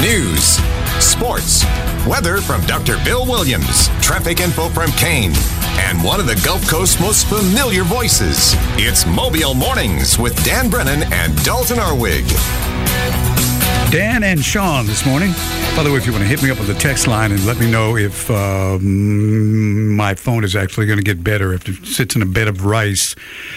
news, sports, weather from Dr. Bill Williams, traffic info from Kane, and one of the Gulf Coast's most familiar voices. It's Mobile Mornings with Dan Brennan and Dalton Arwig. Dan and Sean this morning. By the way, if you want to hit me up on the text line and let me know if my phone is actually going to get better, if it sits in a bed of rice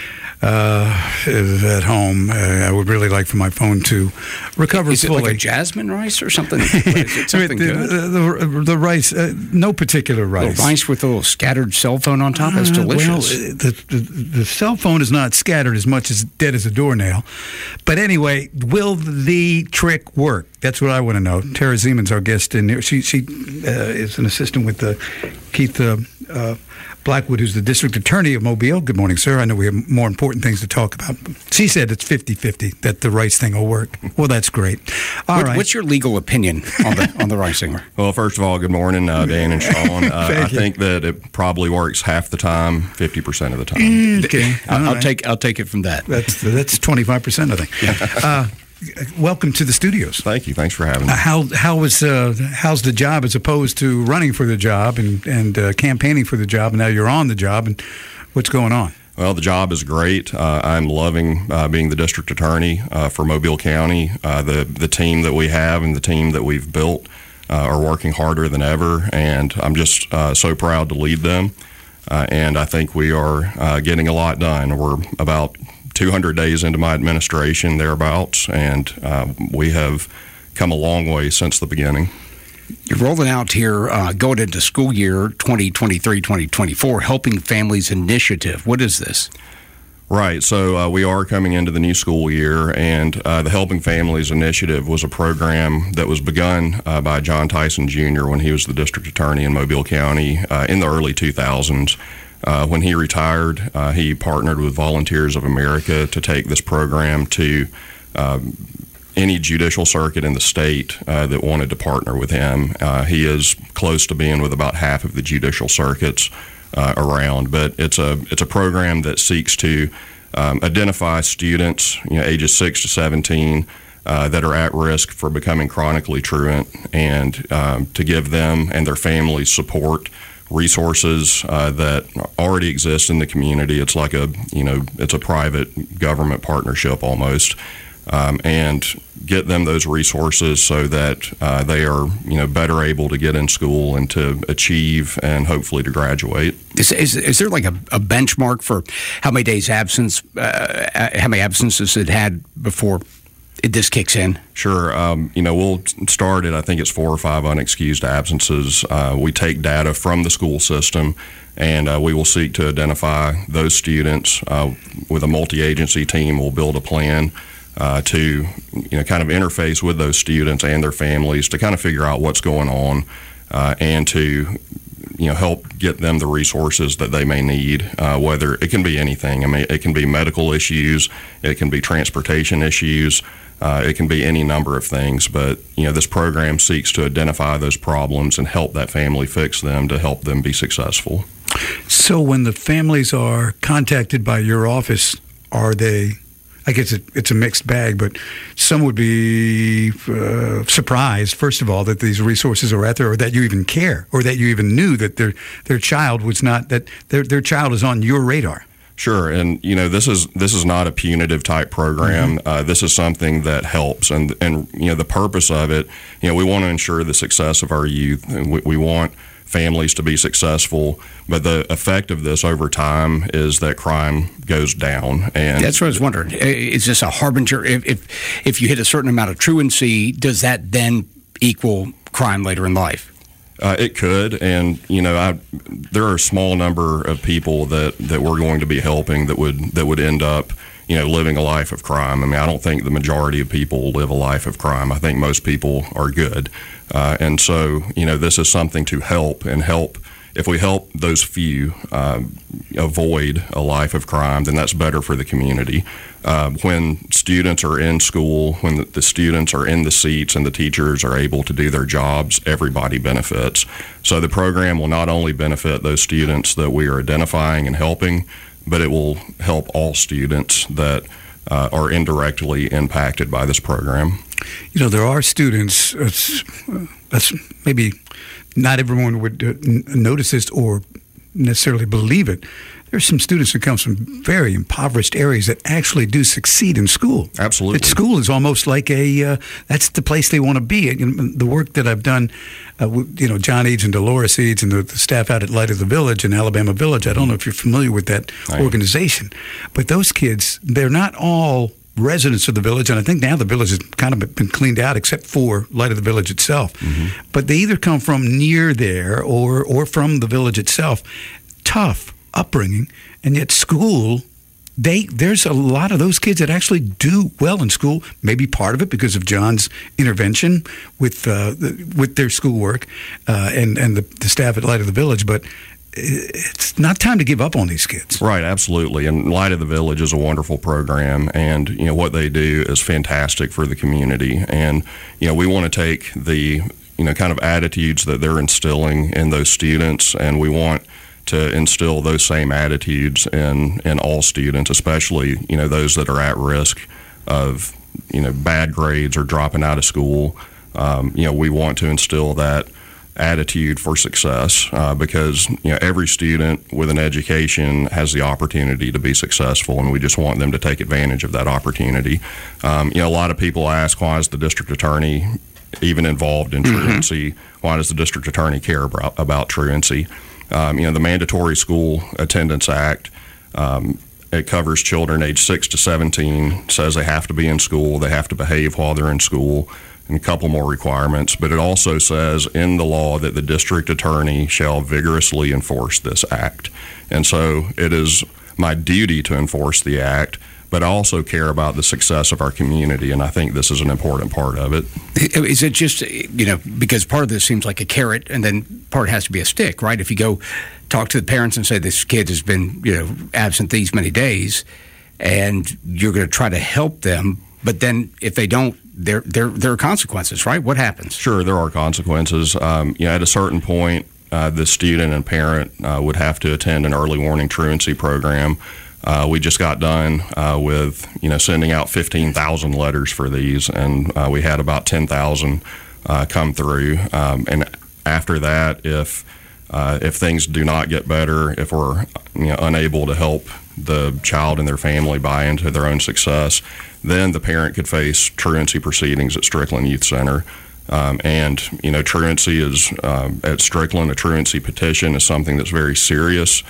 at home, I would really like for my phone to recover fully. Is it like a jasmine rice or something? Is it something good? The rice, no particular rice. Rice with a little scattered cell phone on top? That's delicious. Well, the cell phone is not scattered as much as dead as a doornail. But anyway, will the trick work? That's what I want to know. Tara Zeman's our guest in here. She is an assistant with Keith Blackwood, who's the district attorney of Mobile. Good morning, sir. I know we have more important things to talk about. She said it's 50-50 that the rice thing will work. Well, that's great. All right. What's your legal opinion on the rice thing? Well, first of all, good morning, Dan and Sean. I think that it probably works half the time, 50% of the time. Okay. I'll take it from that. That's 25%, I think. Welcome to the studios. Thank you. Thanks for having me. How's the job as opposed to running for the job and campaigning for the job, and now you're on the job, and what's going on? Well, the job is great. I'm loving being the district attorney for Mobile County. The team that we have and the team that we've built are working harder than ever, and I'm just so proud to lead them. And I think we are getting a lot done. We're about 200 days into my administration, thereabouts, and we have come a long way since the beginning. You're rolling out here, going into school year 2023-2024, Helping Families Initiative. What is this? Right. So we are coming into the new school year, and the Helping Families Initiative was a program that was begun by John Tyson Jr. when he was the district attorney in Mobile County in the early 2000s. When he retired, he partnered with Volunteers of America to take this program to any judicial circuit in the state that wanted to partner with him. He is close to being with about half of the judicial circuits around, but it's a program that seeks to identify students, ages 6 to 17, that are at risk for becoming chronically truant, and to give them and their families support, resources that already exist in the community. It's like it's a private government partnership almost, and get them those resources so that they are better able to get in school and to achieve and hopefully to graduate. Is there like a benchmark for how many days absence, how many absences it had before this kicks in? Sure. We'll start at, I think it's 4 or 5 unexcused absences. We take data from the school system, and we will seek to identify those students. With a multi-agency team, we'll build a plan to kind of interface with those students and their families to kind of figure out what's going on, and to help get them the resources that they may need, whether it can be anything. I mean, it can be medical issues, it can be transportation issues, it can be any number of things, but this program seeks to identify those problems and help that family fix them to help them be successful. So when the families are contacted by your office, are they, I guess it's a mixed bag, but some would be surprised, first of all, that these resources are out there, or that you even care, or that you even knew that their child was not, that their child is on your radar. Sure, and this is not a punitive type program. Mm-hmm. This is something that helps, and the purpose of it, we want to ensure the success of our youth, and we want families to be successful, but the effect of this over time is that crime goes down. And that's what I was wondering. Is this a harbinger? If you hit a certain amount of truancy, does that then equal crime later in life? It could, and there are a small number of people that we're going to be helping that would end up living a life of crime. I mean, I don't think the majority of people live a life of crime. I think most people are good, and so this is something to help. If we help those few avoid a life of crime, then that's better for the community. When students are in school, when the students are in the seats and the teachers are able to do their jobs, everybody benefits. So the program will not only benefit those students that we are identifying and helping, but it will help all students that are indirectly impacted by this program. You know, there are students, maybe not everyone would notice this or necessarily believe it. There's some students who come from very impoverished areas that actually do succeed in school. Absolutely. That school is almost like that's the place they want to be. The work that I've done, John Eads and Dolores Eads and the staff out at Light of the Village in Alabama Village, I don't know if you're familiar with that organization, but those kids, they're not all residents of the village, and I think now the village has kind of been cleaned out except for Light of the Village itself. Mm-hmm. But they either come from near there or from the village itself. Tough upbringing, and yet school, there's a lot of those kids that actually do well in school. Maybe part of it because of John's intervention with their schoolwork and the staff at Light of the Village, but it's not time to give up on these kids. Right, absolutely. And Light of the Village is a wonderful program, and what they do is fantastic for the community. And we want to take the kind of attitudes that they're instilling in those students, and we want to instill those same attitudes in all students, especially those that are at risk of bad grades or dropping out of school. We want to instill that attitude for success because every student with an education has the opportunity to be successful, and we just want them to take advantage of that opportunity. A lot of people ask, why is the district attorney even involved in truancy? Why does the district attorney care about truancy? The Mandatory School Attendance Act, it covers children aged 6 to 17, says they have to be in school, they have to behave while they're in school, and a couple more requirements. But it also says in the law that the district attorney shall vigorously enforce this act. And so it is my duty to enforce the act, but I also care about the success of our community, and I think this is an important part of it. Is it just, because part of this seems like a carrot, and then part has to be a stick, right? If you go talk to the parents and say this kid has been, absent these many days, and you're going to try to help them, but then if they don't, there are consequences, right? What happens? Sure, there are consequences. At a certain point, the student and parent would have to attend an early warning truancy program. We just got done with sending out 15,000 letters for these, and we had about 10,000 come through. And after that, if things do not get better, if we're unable to help the child and their family buy into their own success, then the parent could face truancy proceedings at Strickland Youth Center. And truancy is at Strickland, a truancy petition is something that's very serious.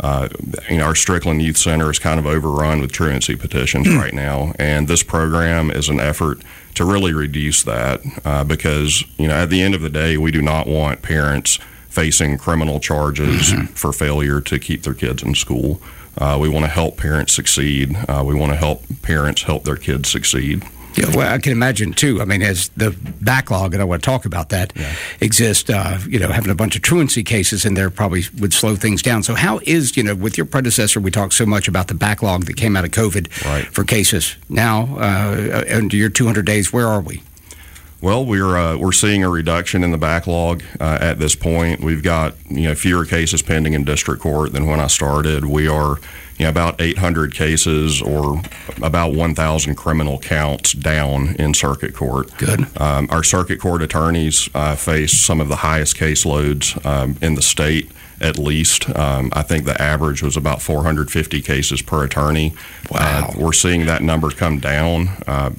Our Strickland Youth Center is kind of overrun with truancy petitions right now, and this program is an effort to really reduce that because, at the end of the day, we do not want parents facing criminal charges for failure to keep their kids in school. We want to help parents succeed. We want to help parents help their kids succeed. Yeah, well, I can imagine, too. I mean, as the backlog, and I want to talk about that, exists, having a bunch of truancy cases in there probably would slow things down. So how is, with your predecessor, we talked so much about the backlog that came out of COVID for cases. Now, under your 200 days, where are we? Well, we're seeing a reduction in the backlog at this point. We've got fewer cases pending in district court than when I started. We are about 800 cases or about 1,000 criminal counts down in circuit court. Good. Our circuit court attorneys face some of the highest caseloads in the state. At least, I think the average was about 450 cases per attorney. Wow. We're seeing that number come down.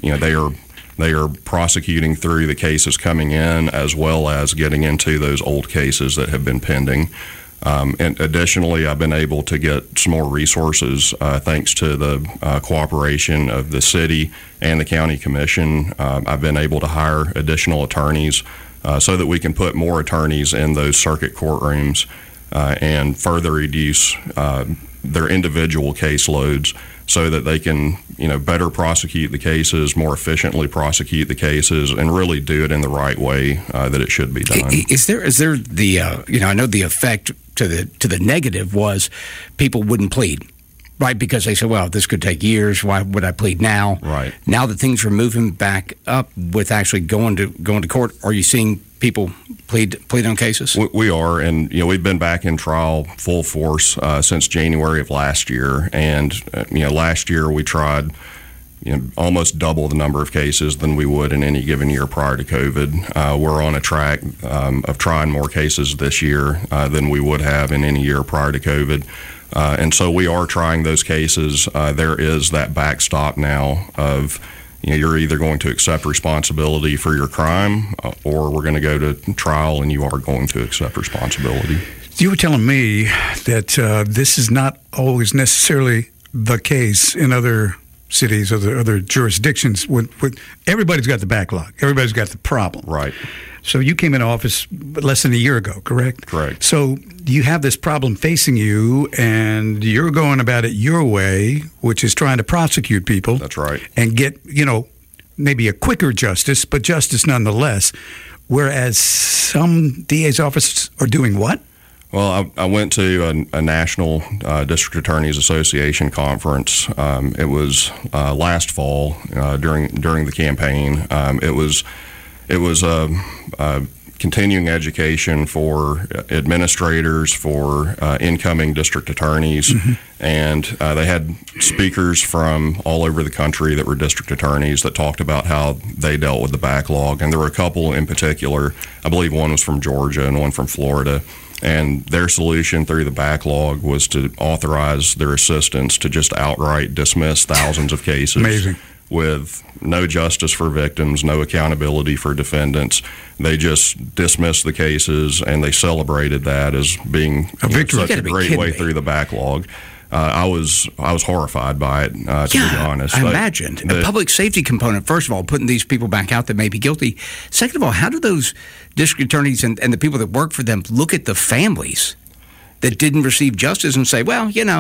They are prosecuting through the cases coming in as well as getting into those old cases that have been pending. And additionally, I've been able to get some more resources thanks to the cooperation of the city and the county commission. I've been able to hire additional attorneys so that we can put more attorneys in those circuit courtrooms and further reduce their individual caseloads so that they can, better prosecute the cases, more efficiently prosecute the cases, and really do it in the right way that it should be done. Is there the I know the effect to the negative was people wouldn't plead, right? Because they said, well, this could take years. Why would I plead now? Right. Now that things are moving back up with actually going to court, are you seeing people plead on cases? We are, and we've been back in trial full force since January of last year. And last year we tried almost double the number of cases than we would in any given year prior to COVID. We're on a track of trying more cases this year than we would have in any year prior to COVID. And so we are trying those cases. There is that backstop now of you're either going to accept responsibility for your crime or we're going to go to trial and you are going to accept responsibility. You were telling me that this is not always necessarily the case in other cities, other jurisdictions. Everybody's got the backlog. Everybody's got the problem. Right. So you came into office less than a year ago, correct? Correct. So you have this problem facing you, and you're going about it your way, which is trying to prosecute people. That's right. And get, maybe a quicker justice, but justice nonetheless. Whereas some DA's offices are doing what? Well, I went to a National District Attorneys Association conference. It was last fall during the campaign. It was a continuing education for administrators, for incoming district attorneys, and they had speakers from all over the country that were district attorneys that talked about how they dealt with the backlog. And there were a couple in particular. I believe one was from Georgia and one from Florida. And their solution through the backlog was to authorize their assistants to just outright dismiss thousands of cases. Amazing. With no justice for victims, no accountability for defendants. They just dismissed the cases, and they celebrated that as being a victory. Such a great way through the backlog. I was horrified by it, to be honest. I imagined. The public safety component, first of all, putting these people back out that may be guilty. Second of all, how do those district attorneys and the people that work for them look at the families that didn't receive justice and say, well, Yeah,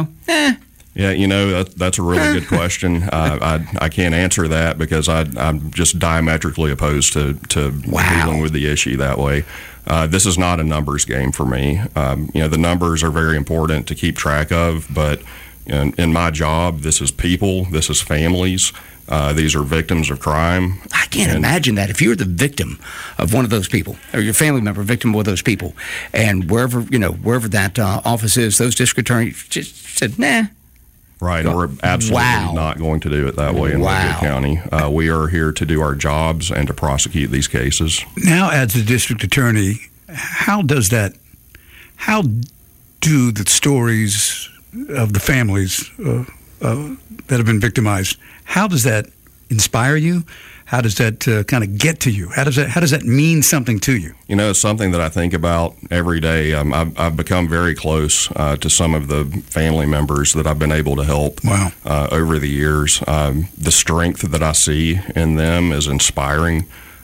that's a really good question. I can't answer that because I'm just diametrically opposed to dealing with the issue that way. This is not a numbers game for me. The numbers are very important to keep track of, but in my job, this is people, this is families. These are victims of crime. I can't imagine that. If you're the victim of one of those people, or your family member, victim of one of those people, and wherever that office is, those district attorneys just said, nah. Right, and we're absolutely not going to do it that way in Mobile County. We are here to do our jobs and to prosecute these cases. Now, as the district attorney, how do the stories of the families that have been victimized, how does that inspire you? How does that kind of get to you? How does that mean something to you? It's something that I think about every day. I've become very close to some of the family members that I've been able to help over the years. The strength that I see in them is inspiring.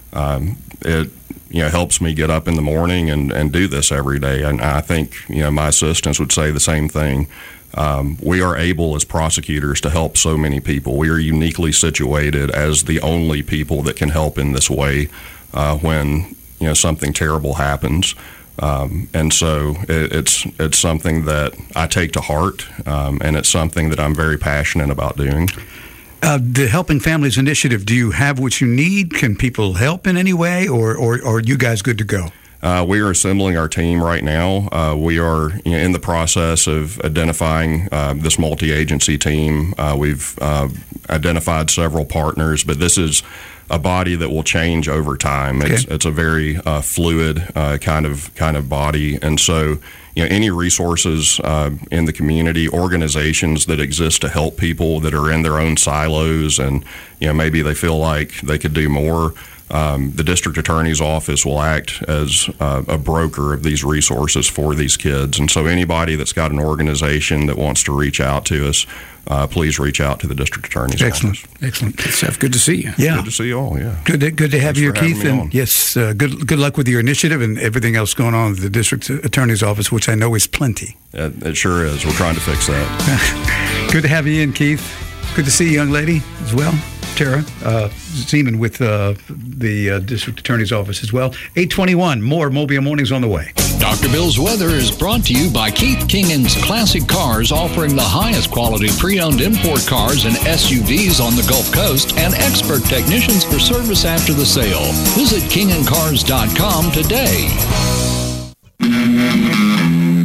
It helps me get up in the morning and do this every day. And I think my assistants would say the same thing. We are able as prosecutors to help so many people. We are uniquely situated as the only people that can help in this way when something terrible happens. And so it's something that I take to heart, and it's something that I'm very passionate about doing. The Helping Families Initiative, do you have what you need? Can people help in any way, or are you guys good to go? We are assembling our team right now. We are in the process of identifying this multi-agency team. We've identified several partners, but this is a body that will change over time. It's a very fluid kind of body, and so any resources in the community, organizations that exist to help people that are in their own silos, and maybe they feel like they could do more. The district attorney's office will act as a broker of these resources for these kids. And so anybody that's got an organization that wants to reach out to us, please reach out to the district attorney's office. Excellent. Good to see you. Yeah. Good to see you all, yeah. Good to have you here, Keith. And yes, good luck with your initiative and everything else going on at the district attorney's office, which I know is plenty. It sure is. We're trying to fix that. Good to have you in, Keith. Good to see you, young lady, as well. Tara Zeman with the district attorney's office as well. 8:21, more Mobile Mornings on the way. Dr. Bill's Weather is brought to you by Keith Kingan's Classic Cars, offering the highest quality pre-owned import cars and SUVs on the Gulf Coast, and expert technicians for service after the sale. Visit KinganCars.com today. Good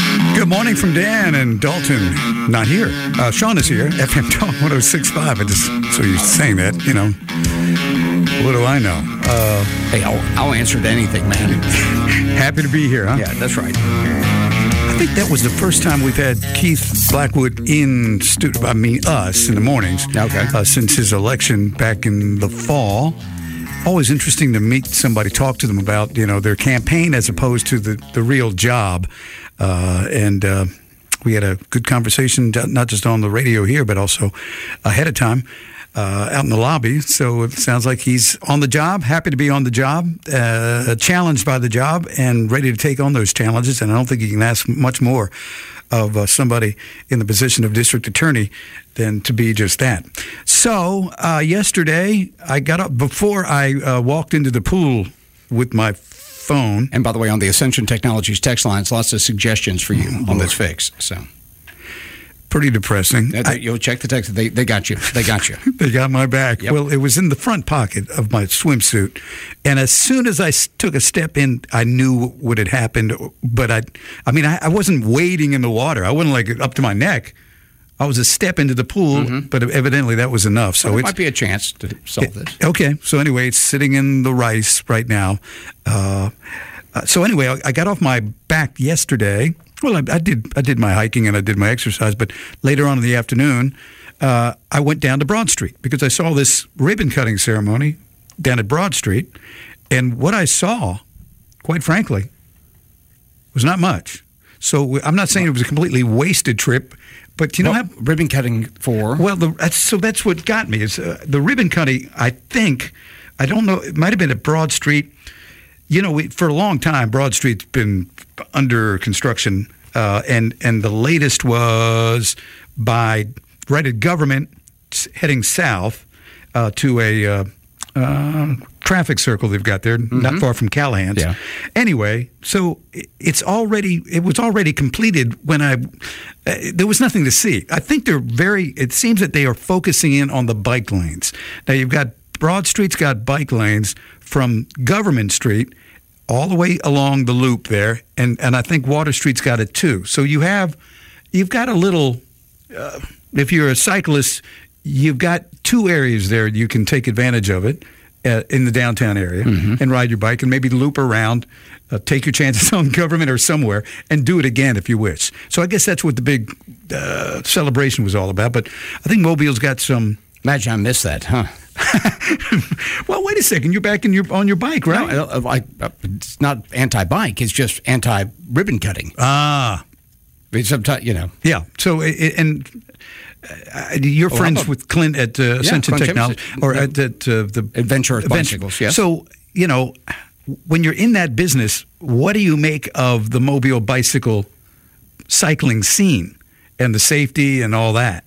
Good morning from Dan and Dalton. Not here. Sean is here. FM Talk 106.5. I just so you're saying that, you know. What do I know? Hey, I'll answer to anything, man. Happy to be here, huh? Yeah, that's right. I think that was the first time we've had Keith Blackwood in studio. I mean, us in the mornings. Okay. Since his election back in the fall. Always interesting to meet somebody, talk to them about, you know, their campaign as opposed to the real job. And we had a good conversation, not just on the radio here, but also ahead of time out in the lobby. So it sounds like he's on the job, happy to be on the job, challenged by the job, and ready to take on those challenges. And I don't think you can ask much more of somebody in the position of district attorney than to be just that. So yesterday, I got up before I walked into the pool with my phone. And by the way, on the Ascension Technologies text lines, lots of suggestions for you on this fix. So pretty depressing. You'll check the text. They got you. They got you. They got my back. Yep. Well, it was in the front pocket of my swimsuit. And as soon as I took a step in, I knew what had happened. But I wasn't wading in the water. I wasn't like up to my neck. I was a step into the pool, but evidently that was enough. So it might be a chance to solve this. Okay. So anyway, it's sitting in the rice right now. So anyway, I got off my back yesterday. Well, I did my hiking and I did my exercise, but later on in the afternoon, I went down to Broad Street because I saw this ribbon cutting ceremony down at Broad Street, and what I saw, quite frankly, was not much. So I'm not saying it was a completely wasted trip, but you know how ribbon cutting for? Well, that's what got me is the ribbon cutting. I don't know. It might have been at Broad Street. You know, for a long time, Broad Street's been under construction, and the latest was right at Government, heading south to a traffic circle they've got there, not far from Callahan's. Yeah. Anyway, so it was already completed when there was nothing to see. I think it seems that they are focusing in on the bike lanes. Now you've got Broad Street's got bike lanes from Government Street all the way along the loop there, and I think Water Street's got it too. So you've got a little, if you're a cyclist, you've got two areas there you can take advantage of it in the downtown area and ride your bike and maybe loop around, take your chances on Government or somewhere, and do it again if you wish. So I guess that's what the big celebration was all about. But I think Mobile's got some... Imagine I missed that, huh? Well, wait a second. You're back on your bike, right? No, it's not anti-bike. It's just anti-ribbon cutting. Sometimes, you know. Yeah. So, you're friends with Clint at Ascension Technology, or at the Adventure Bicycles, yes. So, you know, when you're in that business, what do you make of the Mobile bicycle cycling scene and the safety and all that?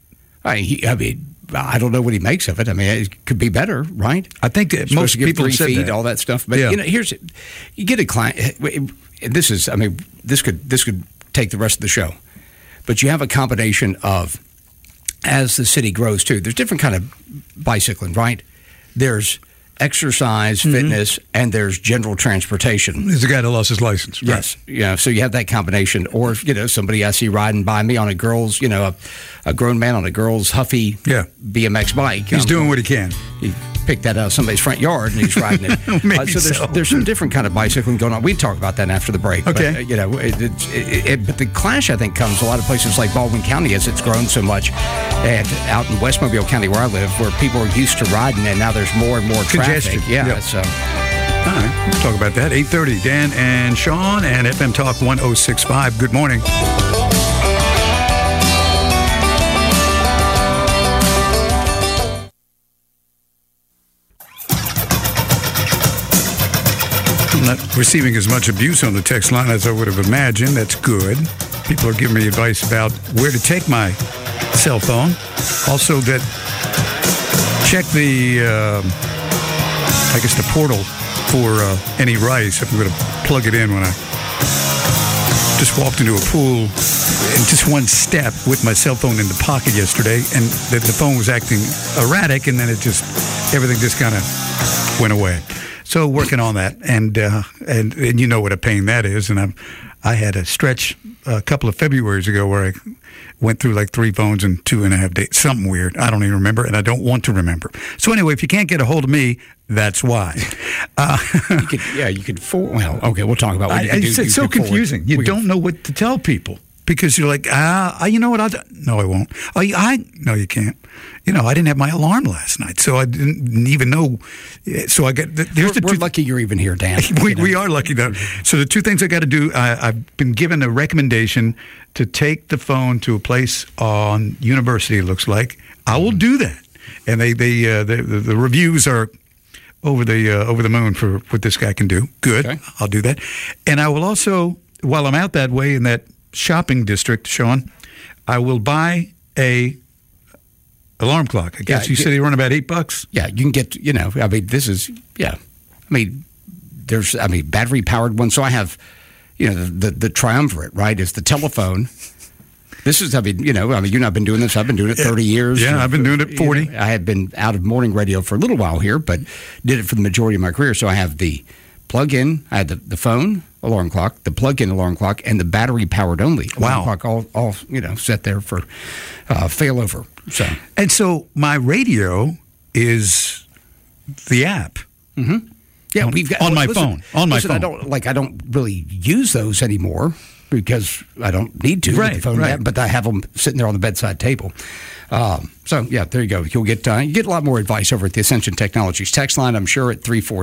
I don't know what he makes of it. I mean, it could be better, right? I think that most people 3 said feet, that. all that stuff. But you know, you get a client. This could take the rest of the show. But you have a combination of, as the city grows too. There's different kind of bicycling, right? There's exercise, fitness, and there's general transportation. There's a guy that lost his license. Right? Yes. Yeah. So you have that combination. Or, you know, somebody I see riding by me on a girl's, you know, a grown man on a girl's huffy BMX bike. He's doing what he can. He picked that out of somebody's front yard and he's riding it. Maybe there's some different kind of bicycling going on. We talk about that after the break. Okay. But, you know, but the clash, I think, comes a lot of places like Baldwin County as it's grown so much. And out in West Mobile County where I live, where people are used to riding and now there's more and more traffic. Yeah. Yep. So. All right. We'll talk about that. 8:30. Dan and Sean and FM Talk 106.5. Good morning. Not receiving as much abuse on the text line as I would have imagined. That's good. People are giving me advice about where to take my cell phone. Also, that check the portal for any rice. If I'm going to plug it in when I just walked into a pool in just one step with my cell phone in the pocket yesterday, and the phone was acting erratic, and then everything just kind of went away. So working on that, and you know what a pain that is, and I had a stretch a couple of Februarys ago where I went through like 3 phones in 2.5 days. Something weird. I don't even remember, and I don't want to remember. So anyway, if you can't get a hold of me, that's why. You could forward. Well, okay, we'll talk about what you can do. It's so confusing. You don't know what to tell people because you're like, you know what? No, I won't. No, you can't. I didn't have my alarm last night, so I didn't even know. So I got. We're lucky you're even here, Dan. We are lucky that. So the 2 things I got to do. I've been given a recommendation to take the phone to a place on University. It looks like I will do that, and the reviews are over the moon for what this guy can do. Good, okay. I'll do that, and I will also, while I'm out that way in that shopping district, Sean, I will buy a alarm clock. I guess you said they run about $8. Yeah, you can get. This is. Yeah, there's. Battery powered ones. So I have, the triumvirate. Right, it's the telephone. This is. You and I've been doing this. I've been doing it 30 years. Yeah, I've been doing it 40. I had been out of morning radio for a little while here, but did it for the majority of my career. So I have the plug-in. I had the phone alarm clock, the plug-in alarm clock, and the battery-powered only alarm clock, all set there for failover. So my radio is the app. Mm-hmm. Yeah, we've got on my phone. On my phone. I don't really use those anymore because I don't need to. Right, with the phone app, but I have them sitting there on the bedside table. So there you go. You'll get a lot more advice over at the Ascension Technologies text line, I'm sure, at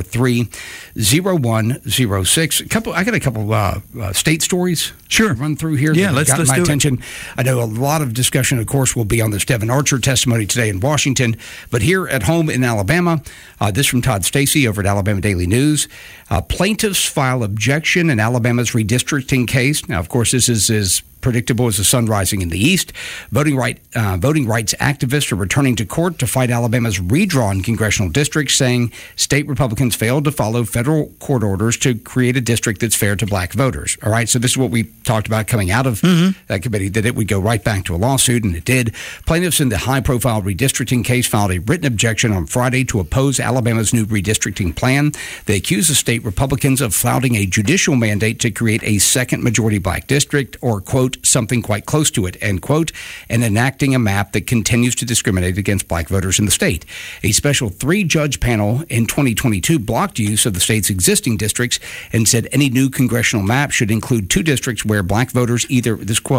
343-0106. I got a couple state stories. Sure, run through here. Yeah, let's got my do attention. It. I know a lot of discussion, of course, will be on this Devin Archer testimony today in Washington, but here at home in Alabama, this from Todd Stacy over at Alabama Daily News. Plaintiffs file objection in Alabama's redistricting case. Now, of course, this is as predictable as the sun rising in the east. Voting rights activists are returning to court to fight Alabama's redrawn congressional districts, saying state Republicans failed to follow federal court orders to create a district that's fair to black voters. All right, so this is what we talked about coming out of that committee, that it would go right back to a lawsuit, and it did. Plaintiffs in the high-profile redistricting case filed a written objection on Friday to oppose Alabama's new redistricting plan. They accuse the state Republicans of flouting a judicial mandate to create a second majority black district, or, quote, something quite close to it, end quote, and enacting a map that continues to discriminate against black voters in the state. A special 3-judge panel in 2022 blocked use of the state's existing districts and said any new congressional map should include 2 districts where black voters either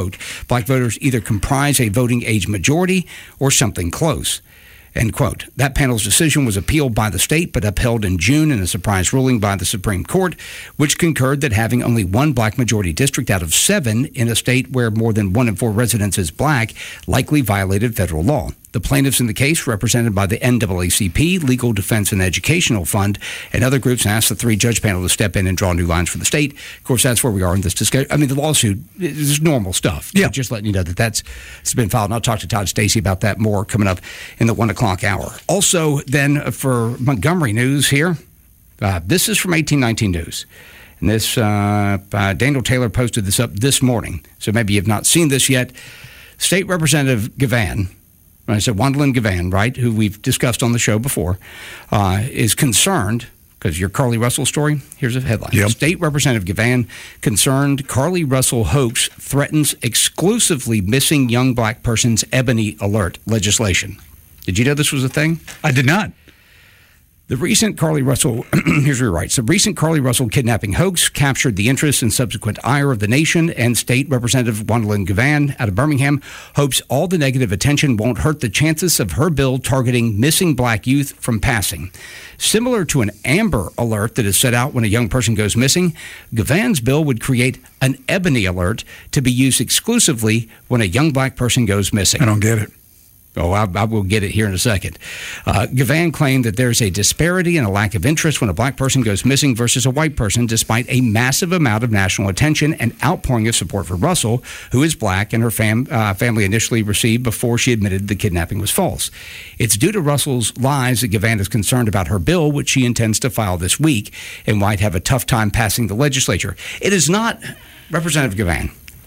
comprise a voting age majority or something close. End quote. That panel's decision was appealed by the state, but upheld in June in a surprise ruling by the Supreme Court, which concurred that having only 1 black majority district out of 7 in a state where more than 1 in 4 residents is black likely violated federal law. The plaintiffs in the case, represented by the NAACP, Legal Defense and Educational Fund, and other groups, asked the 3-judge panel to step in and draw new lines for the state. Of course, that's where we are in this discussion. The lawsuit is normal stuff. Yeah. Just letting you know that's been filed. And I'll talk to Todd Stacy about that more coming up in the 1 o'clock hour. Also, then, for Montgomery news here, this is from 1819 News. And this, Daniel Taylor posted this up this morning, so maybe you've not seen this yet. State Representative Gavan, I said Wandolyn Gavan, right, who we've discussed on the show before, is concerned, because your Carly Russell story, here's a headline. Yep. State Representative Gavan concerned Carly Russell hoax threatens exclusively missing young black persons Ebony Alert legislation. Did you know this was a thing? I did not. The recent Carly Russell, here's what he writes. The recent Carly Russell kidnapping hoax captured the interest and subsequent ire of the nation, and State Representative Wandolyn Gavan out of Birmingham hopes all the negative attention won't hurt the chances of her bill targeting missing black youth from passing. Similar to an Amber Alert that is set out when a young person goes missing, Gavan's bill would create an Ebony Alert to be used exclusively when a young black person goes missing. I don't get it. Oh, I will get it here in a second. Gavan claimed that there's a disparity and a lack of interest when a black person goes missing versus a white person, despite a massive amount of national attention and outpouring of support for Russell, who is black and her family initially received before she admitted the kidnapping was false. It's due to Russell's lies that Gavan is concerned about her bill, which she intends to file this week, and might have a tough time passing the legislature. It is not, Representative Gavan,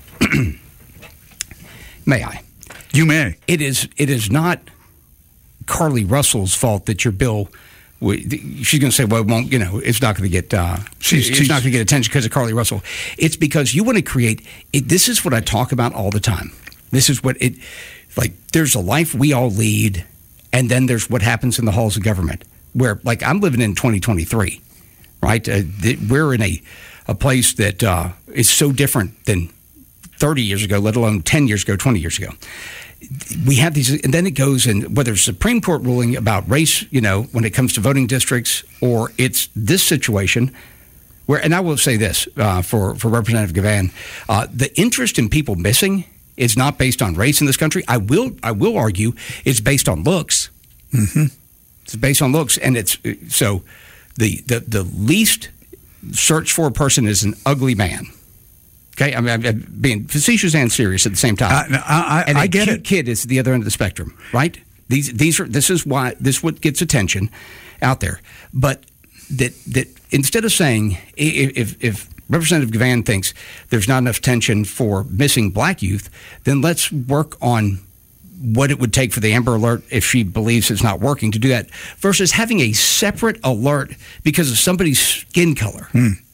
may I? You may. It is not Carly Russell's fault that your bill she's going to say, well, it won't, it's not going to get she's not going to get attention because of Carly Russell. It's because you want to create it. This is what I talk about all the time. This is what there's a life we all lead, and then there's what happens in the halls of government, where I'm living in 2023, right? We're in a place that is so different than 30 years ago, let alone 10 years ago, 20 years ago. We have these, and then it goes, and whether it's Supreme Court ruling about race, when it comes to voting districts, or it's this situation where, and I will say this for Representative Gavan, the interest in people missing is not based on race in this country. I will argue it's based on looks. Mm-hmm. It's based on looks, and it's so the least searched for person is an ugly man. Okay, I'm being facetious and serious at the same time. I get it. Kid is the other end of the spectrum, right? This is what gets attention out there. But that instead of saying if Representative Gavan thinks there's not enough attention for missing black youth, then let's work on what it would take for the Amber Alert, if she believes it's not working, to do that, versus having a separate alert because of somebody's skin color.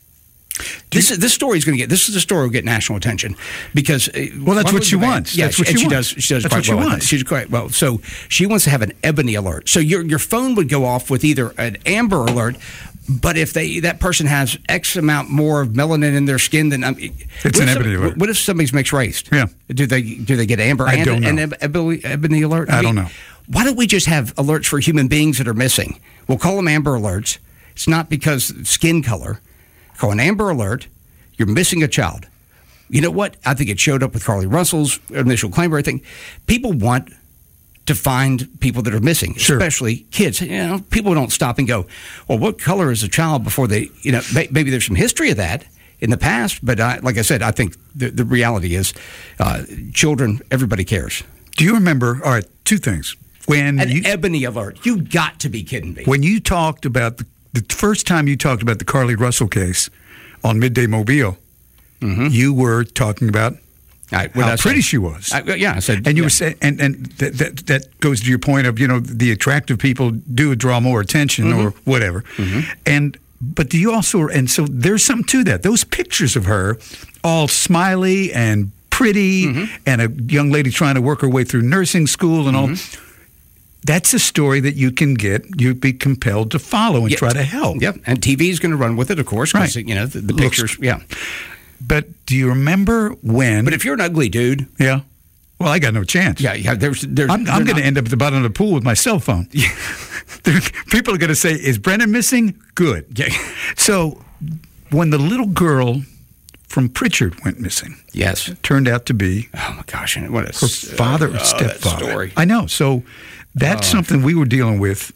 This story is going to get. This is a story will get national attention because that's what she wants. Yeah, that's what she wants. She does quite well. She's quite well. So she wants to have an ebony alert. So your phone would go off with either an Amber Alert, but if that person has X amount more of melanin in their skin, then it's an ebony alert. What if somebody's mixed race? Yeah. Do they get Amber and ebony alert? I don't know. Why don't we just have alerts for human beings that are missing? We'll call them Amber Alerts. It's not because skin color. Call an Amber Alert. You're missing a child. You know what? I think it showed up with Carly Russell's initial claim or everything. People want to find people that are missing, especially kids. People don't stop and go, well, what color is a child before they, maybe there's some history of that in the past. But like I said, I think the reality is children, everybody cares. Do you remember, all right, two things. An ebony alert. You got to be kidding me. When you talked about the first time you talked about the Carly Russell case on Midday Mobile, you were talking about how pretty she was. I said, and you were saying, and that goes to your point of the attractive people do draw more attention or whatever, but do you also, and so there's something to that. Those pictures of her, all smiley and pretty, and a young lady trying to work her way through nursing school and all. That's a story that you'd be compelled to follow and try to help. Yep, and TV is going to run with it, of course, because the pictures. But do you remember when? But if you're an ugly dude, well, I got no chance. Yeah. There's I'm going to end up at the bottom of the pool with my cell phone. People are going to say, "Is Brennan missing?" Good. Yeah. So when the little girl from Pritchard went missing, it turned out to be oh my gosh, what her father or stepfather. That story. I know. So. That's something we were dealing with.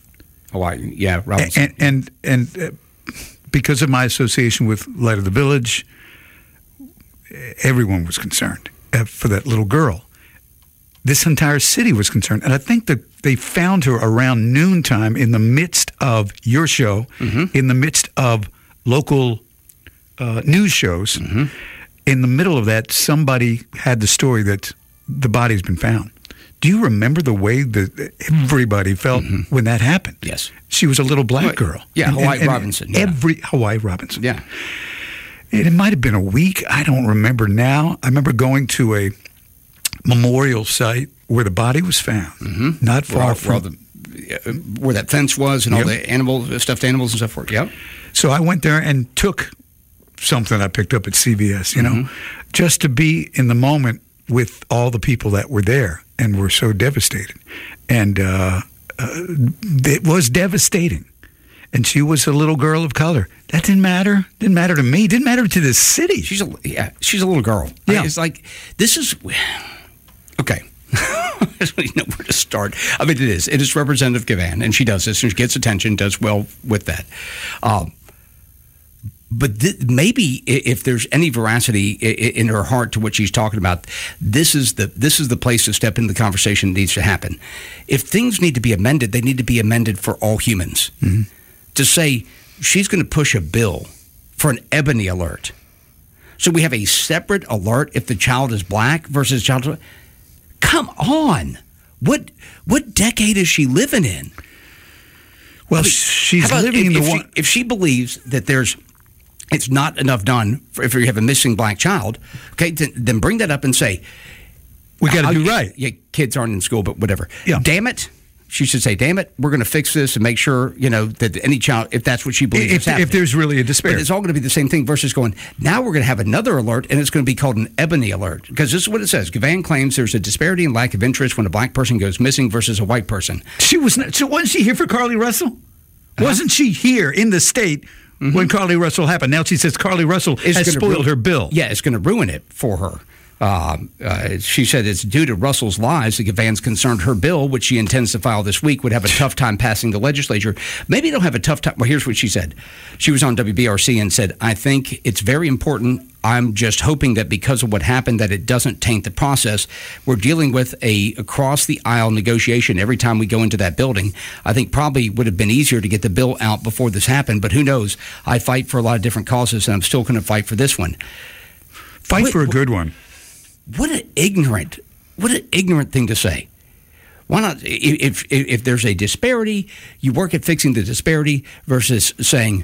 Robinson. And because of my association with Light of the Village, everyone was concerned for that little girl. This entire city was concerned. And I think that they found her around noontime in the midst of your show, in the midst of local news shows. In the middle of that, somebody had the story that the body's been found. Do you remember the way that everybody felt when that happened? Yes. She was a little black girl. Yeah, Hawaii Robinson. Hawaii Robinson. Yeah. It might have been a week. I don't remember now. I remember going to a memorial site where the body was found, not far from where that fence was and all the stuffed animals and stuff forth. Yep. So I went there and took something I picked up at CVS, just to be in the moment with all the people that were there and were so devastated. And it was devastating. And she was a little girl of color. That didn't matter. Didn't matter to me. Didn't matter to this city. She's a little girl. Yeah. It's like, this is... Okay. I don't even know where to start. I mean, it is. It is Representative Gavan, and she does this, and she gets attention, does well with that. But maybe if there's any veracity in her heart to what she's talking about, this is the place to step into the conversation that needs to happen. If things need to be amended, they need to be amended for all humans. To say she's going to push a bill for an ebony alert. So we have a separate alert if the child is black versus child. Come on. What decade is she living in? Well, she's living in the one. If she believes that it's not enough done if you have a missing black child, okay, then bring that up and say, we got to do right. Yeah, kids aren't in school, but whatever. Yeah. Damn it. She should say, damn it, we're going to fix this and make sure, that any child, if that's what she believes is happening. If there's really a disparity. But it's all going to be the same thing versus going, now we're going to have another alert, and it's going to be called an ebony alert. Because this is what it says. Gavan claims there's a disparity in lack of interest when a black person goes missing versus a white person. So wasn't she here for Carly Russell? Wasn't she here in the state when Carly Russell happened? Now she says Carly Russell has spoiled her bill. Yeah, it's going to ruin it for her. She said it's due to Russell's lies that Gavan's concerned her bill, which she intends to file this week, would have a tough time passing the legislature. Maybe it'll have a tough time. Well, here's what she said. She was on WBRC and said, I think it's very important. I'm just hoping that because of what happened, that it doesn't taint the process. We're dealing with a across-the-aisle negotiation every time we go into that building. I think probably would have been easier to get the bill out before this happened, but who knows? I fight for a lot of different causes, and I'm still going to fight for this one. Fight for a good one. What an ignorant thing to say. Why not? If there's a disparity, you work at fixing the disparity versus saying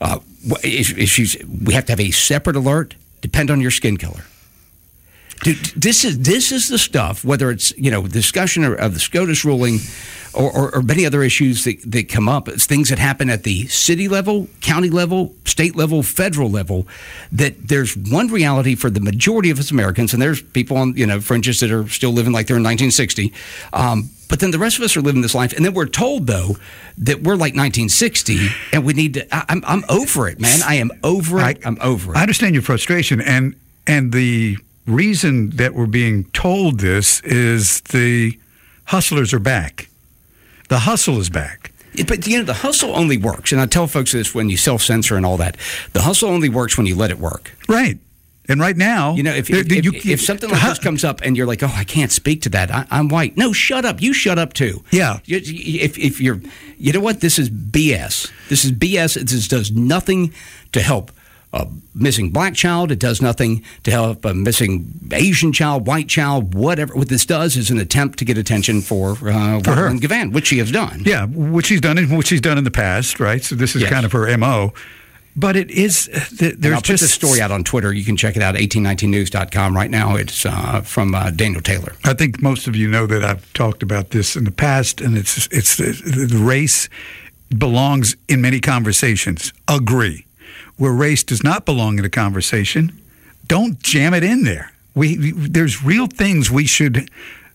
we have to have a separate alert. Depend on your skin color. Dude, this is the stuff. Whether it's discussion of the SCOTUS ruling or many other issues that come up, it's things that happen at the city level, county level, state level, federal level. That there's one reality for the majority of us Americans, and there's people on fringes that are still living like they're in 1960. But then the rest of us are living this life, and then we're told though that we're like 1960, and we need to. I'm over it, man. I am over it. I'm over it. I understand your frustration, and the reason that we're being told this is the hustlers are back. The hustle is back. But the hustle only works, and I tell folks this when you self-censor and all that. The hustle only works when you let it work. Right. And right now, if something like this comes up and you're like, oh, I can't speak to that. I'm white. No, shut up. You shut up too. Yeah. If you're, you know what? This is BS. This is BS. It just does nothing to help a missing black child. It does nothing to help a missing Asian child, white child, whatever. What this does is an attempt to get attention for her and Gavan, which she has done. Yeah, which she's done in the past, right? So this is kind of her MO. But it is. I'll put this story out on Twitter. You can check it out, 1819news.com right now. It's from Daniel Taylor. I think most of you know that I've talked about this in the past, and it's the race belongs in many conversations. Agree. Where race does not belong in a conversation, don't jam it in there. There's real things we should.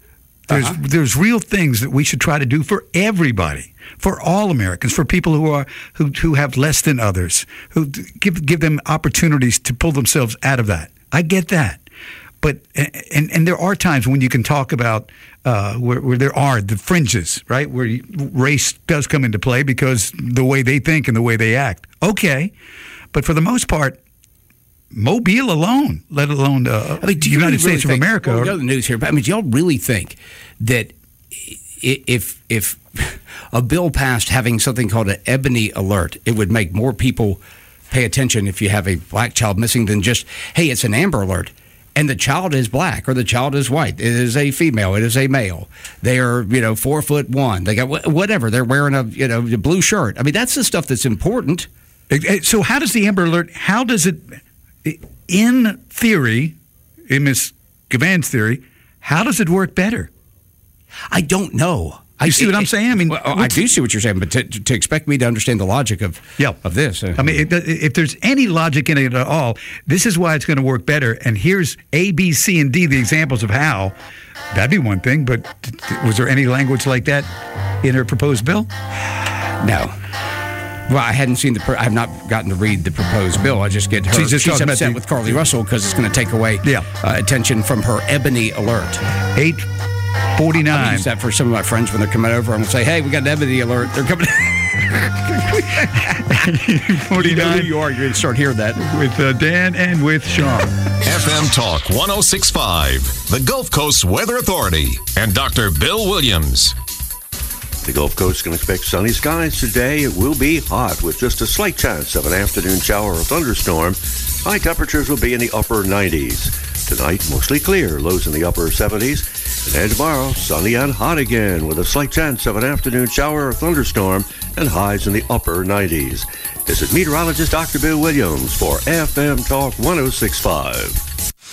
There's real things that we should try to do for everybody, for all Americans, for people who have less than others, who give them opportunities to pull themselves out of that. I get that, but and there are times when you can talk about where there are the fringes, right, where race does come into play because the way they think and the way they act. Okay, but for the most part, Mobile alone, let alone the United States of America. Well, we go to the news here, but do y'all really think that if a bill passed having something called an ebony alert, it would make more people pay attention if you have a black child missing than just, hey, it's an Amber Alert, and the child is black or the child is white. It is a female. It is a male. They are 4'1". They got whatever. They're wearing a blue shirt. That's the stuff that's important. So how does the Amber Alert? How does it? In theory, in Ms. Gavan's theory, how does it work better? I don't know. You see what I'm saying? I do see what you're saying, but to expect me to understand the logic of this. If there's any logic in it at all, this is why it's going to work better. And here's A, B, C, and D, the examples of how. That'd be one thing, but was there any language like that in her proposed bill? No. Well, I hadn't seen I have not gotten to read the proposed bill. I just get her. She's upset with Carly Russell because it's going to take away attention from her ebony alert. 8:49. I use that for some of my friends when they're coming over. I'm going to say, hey, we got an ebony alert. They're coming. 49. You know who you are. You're going to start hearing that. With Dan and with Sean. FM Talk 106.5, the Gulf Coast Weather Authority, and Dr. Bill Williams. The Gulf Coast can expect sunny skies today. It will be hot with just a slight chance of an afternoon shower or thunderstorm. High temperatures will be in the upper 90s. Tonight, mostly clear, lows in the upper 70s. And tomorrow, sunny and hot again with a slight chance of an afternoon shower or thunderstorm. and highs in the upper 90s. This is meteorologist Dr. Bill Williams for FM Talk 106.5.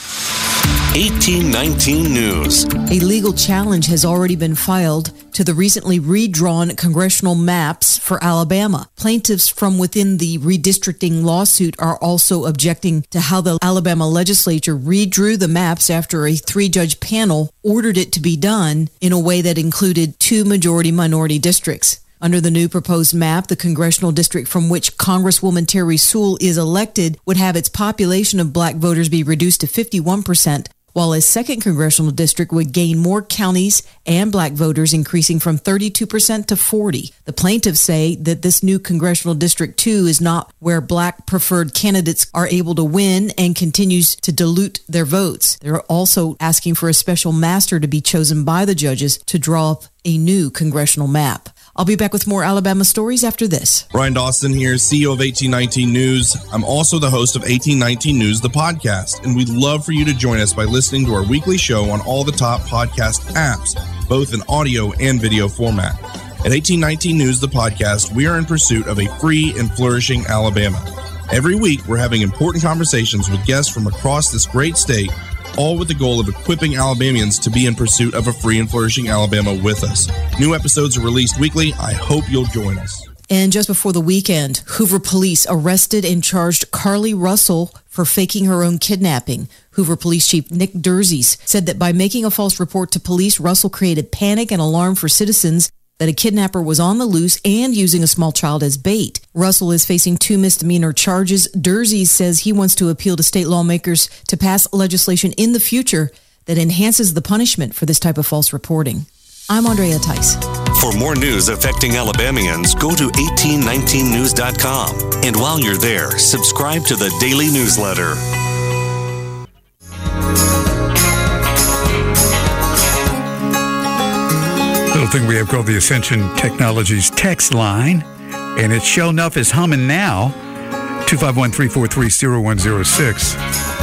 1819 News. A legal challenge has already been filed to the recently redrawn congressional maps for Alabama. Plaintiffs from within the redistricting lawsuit are also objecting to how the Alabama legislature redrew the maps after a 3-judge panel ordered it to be done in a way that included 2 majority-minority districts. Under the new proposed map, the congressional district from which Congresswoman Terry Sewell is elected would have its population of black voters be reduced to 51%, while a second congressional district would gain more counties and black voters, increasing from 32% to 40%. The plaintiffs say that this new congressional district 2 is not where black preferred candidates are able to win and continues to dilute their votes. They're also asking for a special master to be chosen by the judges to draw up a new congressional map. I'll be back with more Alabama stories after this. Ryan Dawson here, CEO of 1819 News. I'm also the host of 1819 News, the podcast, and we'd love for you to join us by listening to our weekly show on all the top podcast apps, both in audio and video format. At 1819 News, the podcast, we are in pursuit of a free and flourishing Alabama. Every week, we're having important conversations with guests from across this great state, all with the goal of equipping Alabamians to be in pursuit of a free and flourishing Alabama with us. New episodes are released weekly. I hope you'll join us. And just before the weekend, Hoover police arrested and charged Carly Russell for faking her own kidnapping. Hoover Police Chief Nick Derzies said that by making a false report to police, Russell created panic and alarm for citizens that a kidnapper was on the loose and using a small child as bait. Russell is facing 2 misdemeanor charges. Derzies says he wants to appeal to state lawmakers to pass legislation in the future that enhances the punishment for this type of false reporting. I'm Andrea Tice. For more news affecting Alabamians, go to 1819news.com. And while you're there, subscribe to the daily newsletter. Little thing we have called the Ascension Technologies text line, and it sure enough is humming now. 251-343-0106.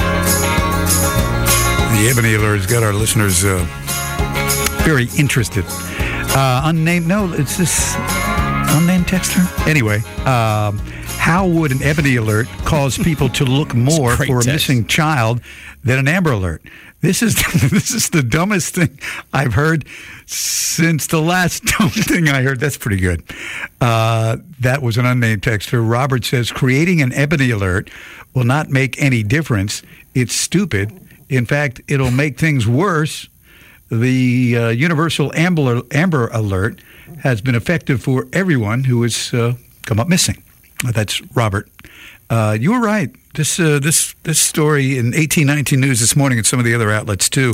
The Ebony Alert has got our listeners very interested. Unnamed, no, it's this unnamed texter. Anyway, how would an Ebony Alert cause people to look more for a missing child than an Amber Alert? This is the dumbest thing I've heard since the last dumb thing I heard. That's pretty good. That was an unnamed texter. Robert says, creating an Ebony Alert will not make any difference. It's stupid. In fact, it'll make things worse. The Universal Amber Alert has been effective for everyone who has come up missing. That's Robert. You were right. This story in 1819 News this morning and some of the other outlets too.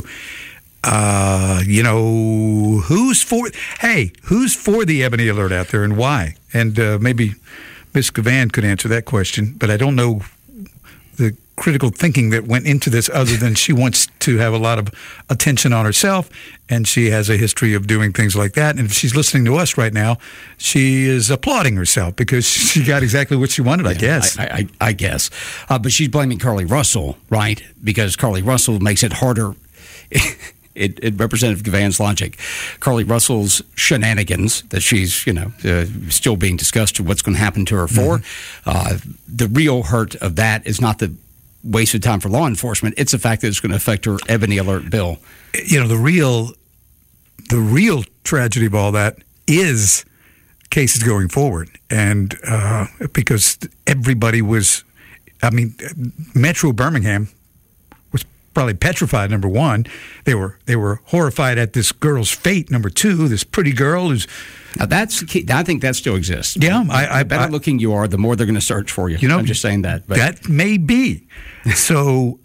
Who's for the Ebony Alert out there and why? And maybe Ms. Gavan could answer that question, but I don't know the critical thinking that went into this other than she wants to have a lot of attention on herself, and she has a history of doing things like that. And if she's listening to us right now, she is applauding herself because she got exactly what she wanted, I guess. I guess. But she's blaming Carly Russell, right? Because Carly Russell makes it harder. It Representative Gavan's logic. Carly Russell's shenanigans that she's, still being discussed what's going to happen to her for. The real hurt of that is not the wasted time for law enforcement. It's the fact that it's going to affect her Ebony Alert bill. The real tragedy of all that is cases going forward. And because everybody was, Metro Birmingham was probably petrified, number one. They were horrified at this girl's fate, number two, this pretty girl who's... Now that's key. I think that still exists. Yeah, the better looking you are, the more they're going to search for you. I'm just saying that. But. That may be. So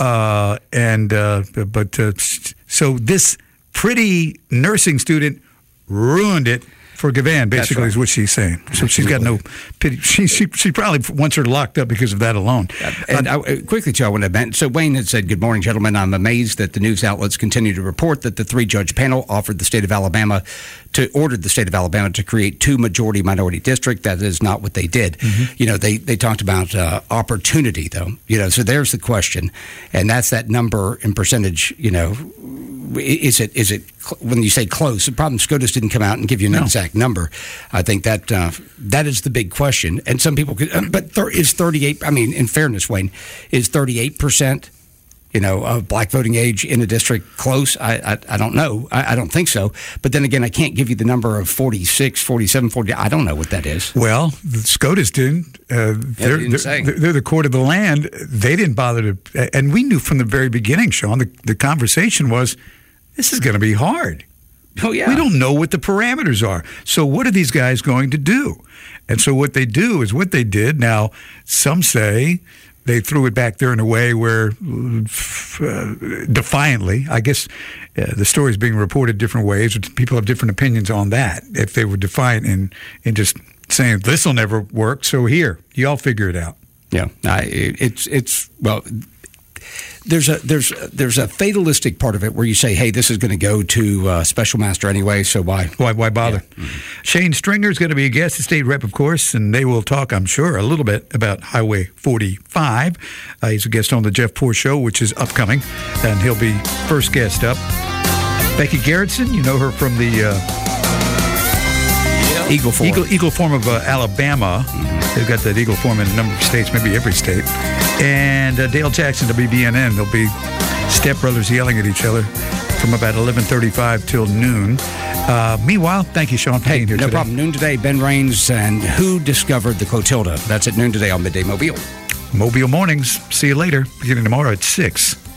so this pretty nursing student ruined it for Gavan, basically, is what she's saying. So she's got no pity. She probably wants her locked up because of that alone. Quickly, Joe, so Wayne had said, "Good morning, gentlemen. I'm amazed that the news outlets continue to report that the 3-judge panel ordered the state of Alabama to create 2 majority-minority districts. That is not what they did. Mm-hmm. They talked about opportunity, though. So there's the question, and that's that number in percentage. is it when you say close? The problem SCOTUS didn't come out and give you an exact number. I think that that is the big question. And some people could, but is 38? I mean, in fairness, Wayne, is 38%? Of black voting age in a district close? I don't know. I don't think so. But then again, I can't give you the number of 46, 47, 40. I don't know what that is. Well, SCOTUS didn't. They're the court of the land. They didn't bother to. And we knew from the very beginning, Sean, the conversation was, this is going to be hard. Oh, yeah. We don't know what the parameters are. So what are these guys going to do? And so what they do is what they did. Now, some say they threw it back there in a way where, defiantly, I guess the story is being reported different ways. People have different opinions on that. If they were defiant in just saying, this will never work, so here, y'all figure it out. Yeah, well, there's a fatalistic part of it where you say, hey, this is going to go to special master anyway, so why bother? Yeah. Mm-hmm. Shane Stringer is going to be a guest, the state rep, of course, and they will talk, I'm sure, a little bit about Highway 45. He's a guest on the Jeff Poor Show, which is upcoming, and he'll be first guest up. Becky Garrettson, you know her from the Eagle Forum of Alabama. They've got that Eagle Forum in a number of states, maybe every state. And Dale Jackson, WBNN. There'll be stepbrothers yelling at each other from about 11:35 till noon. Meanwhile, thank you, Sean, for being here today. No problem. Noon today, Ben Raines and Who Discovered the Clotilda. That's at noon today on Midday Mobile. Mobile Mornings. See you later, beginning tomorrow at 6.